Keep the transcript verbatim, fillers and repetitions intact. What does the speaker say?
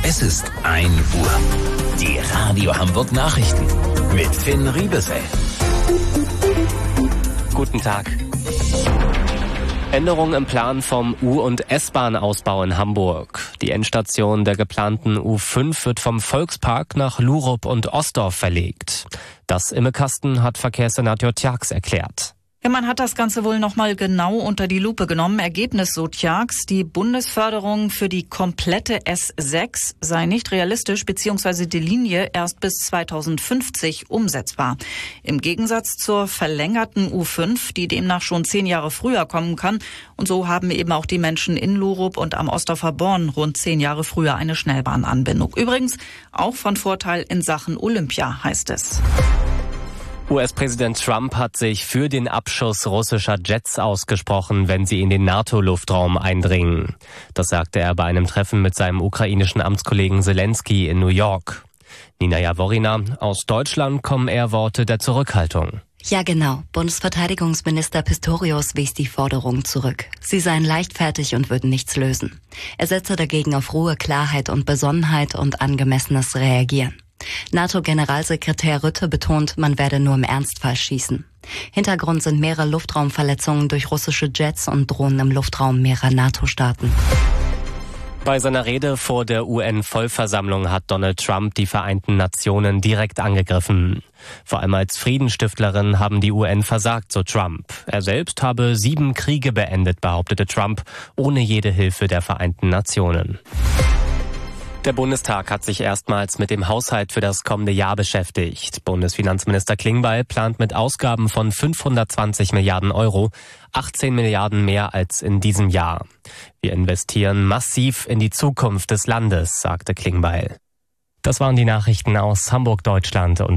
Es ist ein Uhr. Die Radio Hamburg Nachrichten mit Finn Riebesell. Guten Tag. Änderung im Plan vom U- und S-Bahn-Ausbau in Hamburg. Die Endstation der geplanten U fünf wird vom Volkspark nach Lurup und Osdorf verlegt. Das Immekasten hat Verkehrssenator Tjax erklärt. Ja, man hat das Ganze wohl nochmal genau unter die Lupe genommen. Ergebnis, so Tjax, die Bundesförderung für die komplette S sechs sei nicht realistisch bzw. die Linie erst bis zweitausendfünfzig umsetzbar. Im Gegensatz zur verlängerten U fünf, die demnach schon zehn Jahre früher kommen kann. Und so haben eben auch die Menschen in Lurup und am Osdorfer Born rund zehn Jahre früher eine Schnellbahnanbindung. Übrigens auch von Vorteil in Sachen Olympia, heißt es. U S-Präsident Trump hat sich für den Abschuss russischer Jets ausgesprochen, wenn sie in den NATO-Luftraum eindringen. Das sagte er bei einem Treffen mit seinem ukrainischen Amtskollegen Zelensky in New York. Nina Jaworina, aus Deutschland kommen eher Worte der Zurückhaltung. Ja, genau. Bundesverteidigungsminister Pistorius wies die Forderung zurück. Sie seien leichtfertig und würden nichts lösen. Er setze dagegen auf Ruhe, Klarheit und Besonnenheit und angemessenes Reagieren. NATO-Generalsekretär Rutte betont, man werde nur im Ernstfall schießen. Hintergrund sind mehrere Luftraumverletzungen durch russische Jets und Drohnen im Luftraum mehrerer NATO-Staaten. Bei seiner Rede vor der U N-Vollversammlung hat Donald Trump die Vereinten Nationen direkt angegriffen. Vor allem als Friedensstifterin haben die U N versagt, so Trump. Er selbst habe sieben Kriege beendet, behauptete Trump, ohne jede Hilfe der Vereinten Nationen. Der Bundestag hat sich erstmals mit dem Haushalt für das kommende Jahr beschäftigt. Bundesfinanzminister Klingbeil plant mit Ausgaben von fünfhundertzwanzig Milliarden Euro, achtzehn Milliarden mehr als in diesem Jahr. Wir investieren massiv in die Zukunft des Landes, sagte Klingbeil. Das waren die Nachrichten aus Hamburg, Deutschland und